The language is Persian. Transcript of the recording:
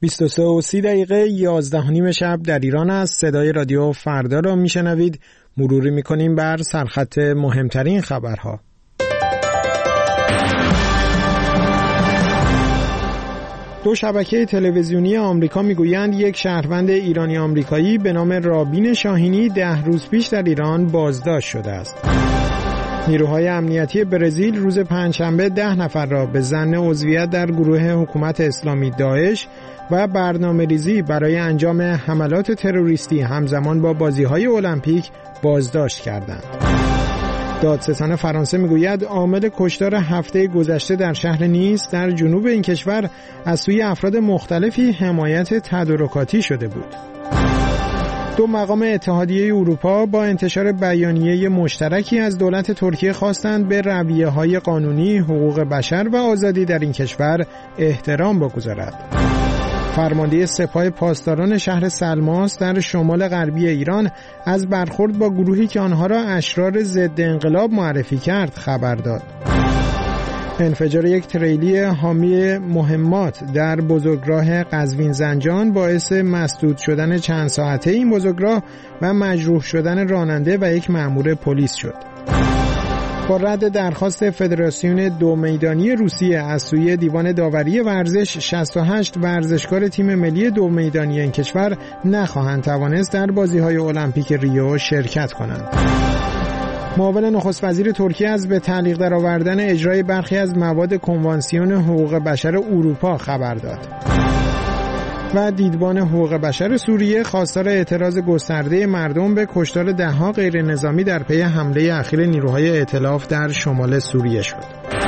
22:30 11:30 شب در ایران است. صدای رادیو فردا را میشنوید. مروری میکنیم بر سرخط مهمترین خبرها. دو شبکه تلویزیونی آمریکا میگویند یک شهروند ایرانی آمریکایی به نام رابین شاهینی 10 روز پیش در ایران بازداشت شده است. نیروهای امنیتی برزیل روز پنجشنبه 10 نفر را به ظن عضویت در گروه حکومت اسلامی داعش و برنامه‌ریزی برای انجام حملات تروریستی همزمان با بازی‌های المپیک بازداشت کردند. دادستان فرانسه میگوید عامل کشتار هفته گذشته در شهر نیس در جنوب این کشور از سوی افراد مختلفی حمایت تدارکاتی شده بود. دو مقام اتحادیه اروپا با انتشار بیانیه مشترکی از دولت ترکیه خواستند به رویه‌های قانونی، حقوق بشر و آزادی در این کشور احترام بگذارد. فرمانده سپاه پاسداران شهر سلماس در شمال غربی ایران از برخورد با گروهی که آنها را اشرار ضد انقلاب معرفی کرد خبر داد. انفجار یک تریلی حامی مهمات در بزرگراه قزوین زنجان باعث مسدود شدن چند ساعته این بزرگراه و مجروح شدن راننده و یک مأمور پلیس شد. با رد درخواست فدراسیون دو میدانی روسیه از سوی دیوان داوری ورزش، 68 ورزشکار تیم ملی دو میدانی این کشور نخواهند توانست در بازی‌های المپیک ریو شرکت کنند. معاون نخست وزیر ترکیه از به تعلیق درآوردن اجرای برخی از مواد کنوانسیون حقوق بشر اروپا خبر داد. و دیدبان حقوق بشر سوریه خواستار اعتراض گسترده مردم به کشتار ده‌ها غیر نظامی در پی حمله اخیر نیروهای ائتلاف در شمال سوریه شد.